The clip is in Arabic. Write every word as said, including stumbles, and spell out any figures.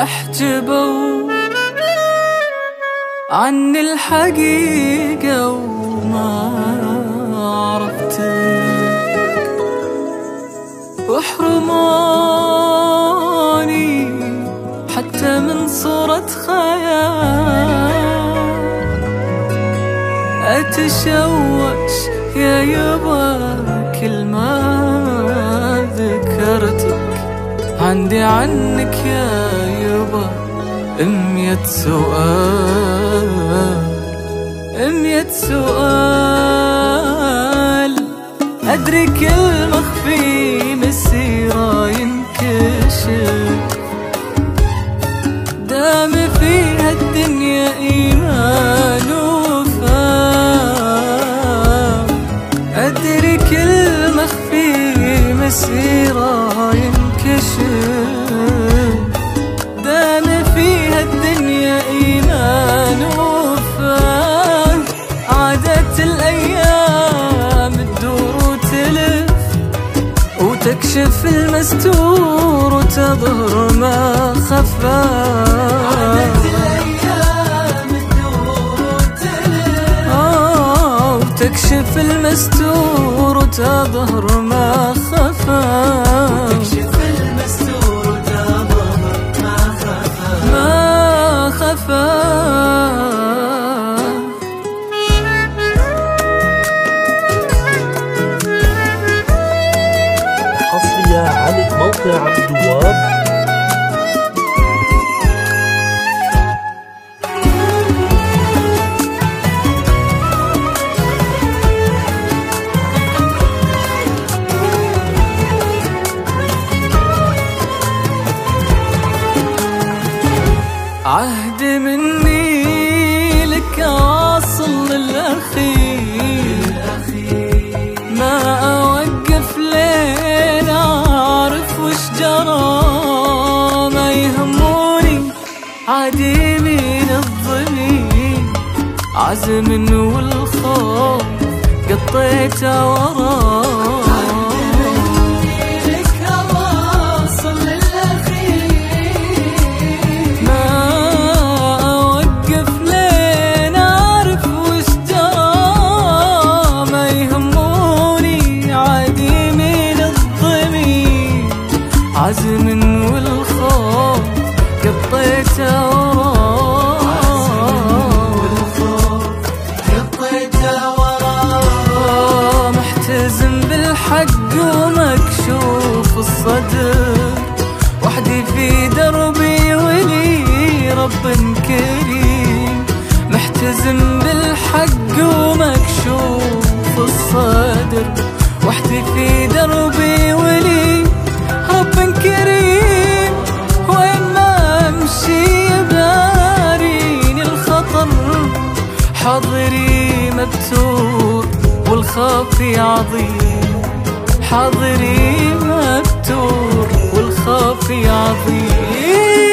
احجبوا عني الحقيقة وما عرفتك، وحرموني حتى من صورة خيال. أتشوش يا يبا كل ما ذكرتك، عندي عنك يا يبا أمية سؤال، أمية سؤال. أدري كل مخفي مسيرة ينكشف، دام فيها الدنيا إيمان وفاء. أدري كل مخفي مسيرة ينكشف، دام فيها الدنيا إيمان وفاء. عادت الأيام تدور وتلف وتكشف المستور وتظهر ما خفى. عادت الأيام تدور وتلف آه وتكشف المستور وتظهر ما خفى. تكشف المستور وتظهر ما خفى، ما خفى. على موقع عبد الوهاب. عهد مني لك واصل للأخير، ما أوقف لين أعرف وش جرى. ما يهموني عديمين الضمير، عزم والخوف قطيته وراه. عزم والخوف قطيته وراه. محتزم بالحق ومكشوف الصدر، وحدي في دربي ولي رب كريم. محتزم بالحق ومكشوف الصدر، وحدي في دربي ولي رب كريم. وين ما امشي يباريني الخطر، حاضري مبتور والخافي عظيم. حاضري مبتور والخافي عظيم.